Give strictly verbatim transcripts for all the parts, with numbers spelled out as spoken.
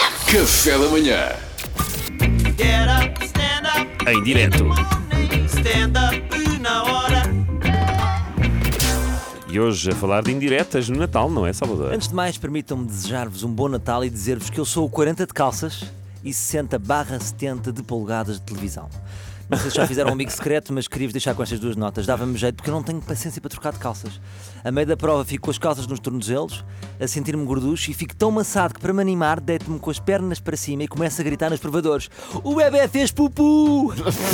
Café da manhã. Get up, stand up, Em direto. stand up na hora. E hoje a falar de indiretas no Natal, não é, Salvador? Antes de mais, permitam-me desejar-vos um bom Natal e dizer-vos que eu sou o quarenta de calças e sessenta barra setenta de polegadas de televisão. Não sei se já fizeram um amigo secreto, mas queria-vos deixar com estas duas notas. Dava-me jeito porque eu não tenho paciência para trocar de calças. A meio da prova fico com as calças nos tornozelos, a sentir-me gorducho e fico tão maçado que para me animar deito-me com as pernas para cima e começo a gritar nos provadores: o bebê fez pupu!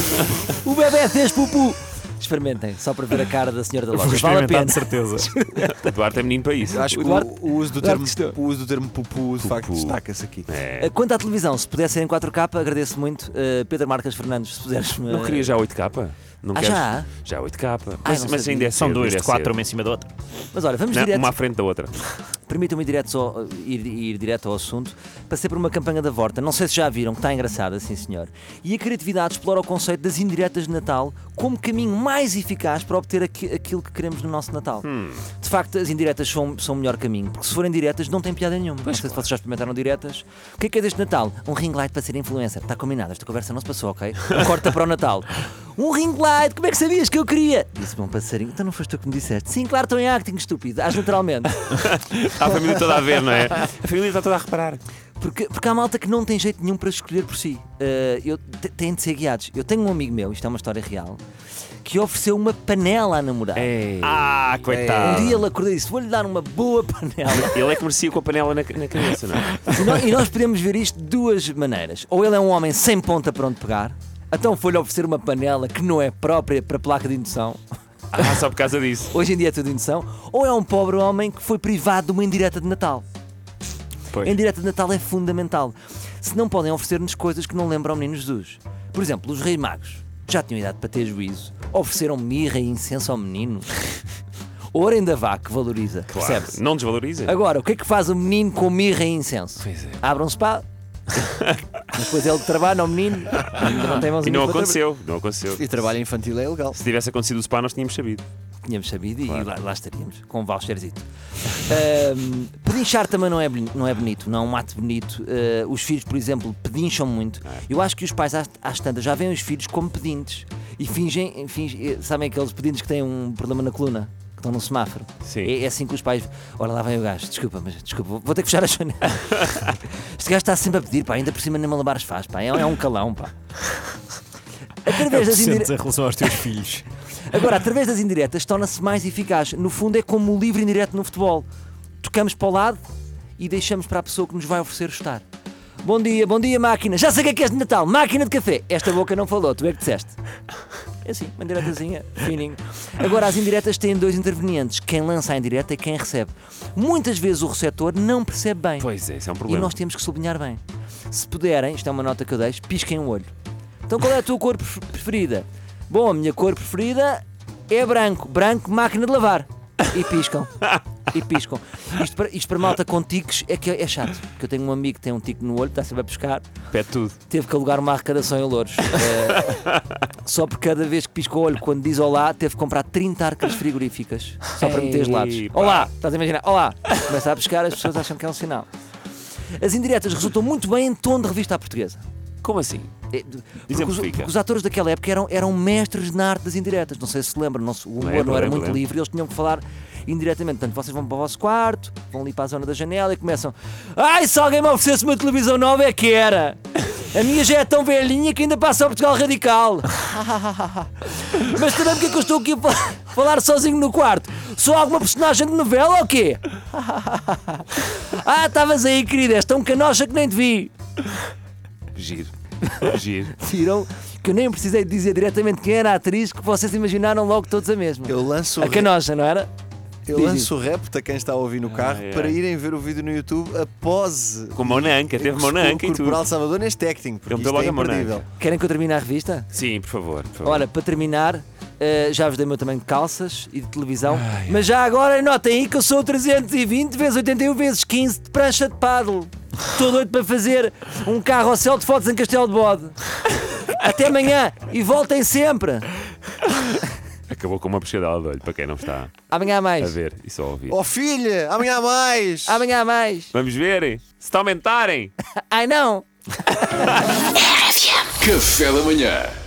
O bebê fez pupu! Experimentem, só para ver a cara da senhora da loja. Vale a pena. de certeza. O Eduardo é menino para isso. Eu acho que Eduardo- o, o uso do Eduardo termo, gostou. o uso do termo pupu de facto Pupu. destaca-se aqui. É. Quanto à televisão, se puder ser em quatro K, agradeço muito. Uh, Pedro Marcas Fernandes, se puderes-me. Não queria já oito K? Não Ah, queres? já? Já oito K. Ai, Mas, não mas sabia. ainda é São cedo, duas ainda é de quatro, cedo. uma em cima da outra. Mas olha, vamos Não, direto. uma à frente da outra. Permitam-me ir direto ao, ir, ir direto ao assunto. Passei por uma campanha da Vorta, não sei se já viram, que está engraçada, sim senhor. E a criatividade explora o conceito das indiretas de Natal como caminho mais eficaz para obter aqui, aquilo que queremos no nosso Natal. Hum. De facto, as indiretas são, são o melhor caminho, porque se forem diretas não tem piada nenhuma. Não sei se vocês já experimentaram diretas. O que é que é deste Natal? Um ring light para ser influencer. Está combinado, esta conversa não se passou, ok? Corta para o Natal. Um ring light, como é que sabias que eu queria? Disse-me um passarinho. Então não foste tu que me disseste? Sim, claro, estou em acting, estúpido. Age naturalmente. Está a família toda a ver, não é? A família está toda a reparar. Porque, porque há malta que não tem jeito nenhum para escolher por si. Uh, eu, te- têm de ser guiados. Eu tenho um amigo meu, isto é uma história real, que ofereceu uma panela à namorada. Ah, Um coitado. dia ele acordou e disse: vou-lhe dar uma boa panela. Ele é que merecia com a panela na, na cabeça, não é? E nós, e nós podemos ver isto de duas maneiras. Ou ele é um homem sem ponta para onde pegar, então foi-lhe oferecer uma panela que não é própria para placa de indução. Ah, só por causa disso. Hoje em dia é tudo indução. Ou é um pobre homem que foi privado de uma indireta de Natal. Pois. A indireta de Natal é fundamental. Se não podem oferecer-nos coisas que não lembram o Menino Jesus. Por exemplo, os Reis Magos já tinham idade para ter juízo. Ofereceram mirra e incenso ao menino. Ouro ainda vá, que valoriza. Claro. Percebe-se? Não desvaloriza. Agora, o que é que faz o menino com mirra e incenso? Pois é. Abre um spa. Depois ele trabalha ao menino. Ainda não tem E mãozinha não para aconteceu. Não aconteceu. E trabalho infantil é ilegal. Se tivesse acontecido o spa, nós tínhamos sabido. Tínhamos sabido e lá, lá estaríamos, com um voucherzito. Um, pedinchar também não é, boni- não é bonito, não é um ato bonito. Uh, os filhos, por exemplo, pedincham muito. Eu acho que os pais, às, às tantas, já veem os filhos como pedintes e fingem, fingem, sabem aqueles pedintes que têm um problema na coluna, que estão num semáforo. Sim. É, é assim que os pais. Olha, lá vem o gajo, desculpa, mas desculpa, vou- vou ter que fechar a janela. Este gajo está sempre a pedir, pá, ainda por cima nem malabares faz, pá, é, é um calão, pá. Através das indire- em relação aos teus filhos. Agora, através das indiretas, torna-se mais eficaz. No fundo, é como o livre indireto no futebol. Tocamos para o lado e deixamos para a pessoa que nos vai oferecer o estar. Bom dia, bom dia, máquina. Já sei o que é que és de Natal. Máquina de café. Esta boca não falou, tu é que disseste. É assim, uma indiretazinha, fininho. Agora, as indiretas têm dois intervenientes. Quem lança a indireta e quem recebe. Muitas vezes o receptor não percebe bem. Pois é, isso é um E problema. nós temos que sublinhar bem. Se puderem, isto é uma nota que eu deixo, pisquem o olho. Então qual é a tua cor pref- preferida? Bom, a minha cor preferida é branco. Branco, máquina de lavar. E piscam. E piscam. Isto para, isto para malta com tiques é que é chato. Porque eu tenho um amigo que tem um tique no olho, está sempre a pescar. Pede tudo. Teve que alugar uma arrecadação em Louros. Eh, só por cada vez que pisca o olho, quando diz olá, teve que comprar trinta arcas frigoríficas. Só para meter gelados. Ei, pá. Olá! Estás a imaginar? Olá! Começa a pescar, as pessoas acham que é um sinal. As indiretas resultam muito bem em tom de revista à portuguesa. Como assim? É, de- porque os, Exemplifica. porque os atores daquela época eram, eram mestres na arte das indiretas. Não sei se se lembram, não se- o humor Lembro, não era lembro, muito lembro. livre, eles tinham que falar indiretamente. Portanto, vocês vão para o vosso quarto, vão ali para a zona da janela e começam: ai, se alguém me oferecesse uma televisão nova é que era! A minha já é tão velhinha que ainda passa ao Portugal Radical! Mas também porque é que eu estou aqui a fa- falar sozinho no quarto? Sou alguma personagem de novela ou quê? Ah, estavas aí, querida, és tão canocha que nem te vi! Giro. Giro. Viram que eu nem precisei dizer diretamente quem era a atriz, que vocês imaginaram logo todos a mesma. Eu lanço, o A rap, canoja, não era? eu diz lanço o repto a quem está a ouvir no carro Ai, ai. para irem ver o vídeo no YouTube após Com mão na anca, teve mão na anca e tudo. Corporal Salvador neste acting, porque Ele isto meteu logo é a mão na imperdível. anca. Querem que eu termine a revista? Sim, por favor. Por favor. Ora, para terminar, eh, já vos dei o meu tamanho de calças e de televisão, mas já agora notem aí que eu sou trezentos e vinte vezes oitenta e um vezes quinze de prancha de paddle. Estou doido para fazer um carrossel de fotos em Castelo de Bode. Até amanhã e voltem sempre. Acabou com uma pescadela de olho, para quem não está Amanhã há a mais. ver e só a ouvir. Oh filha, amanhã há mais! Amanhã há mais. Vamos ver se está a aumentarem. Ai não! Café da manhã.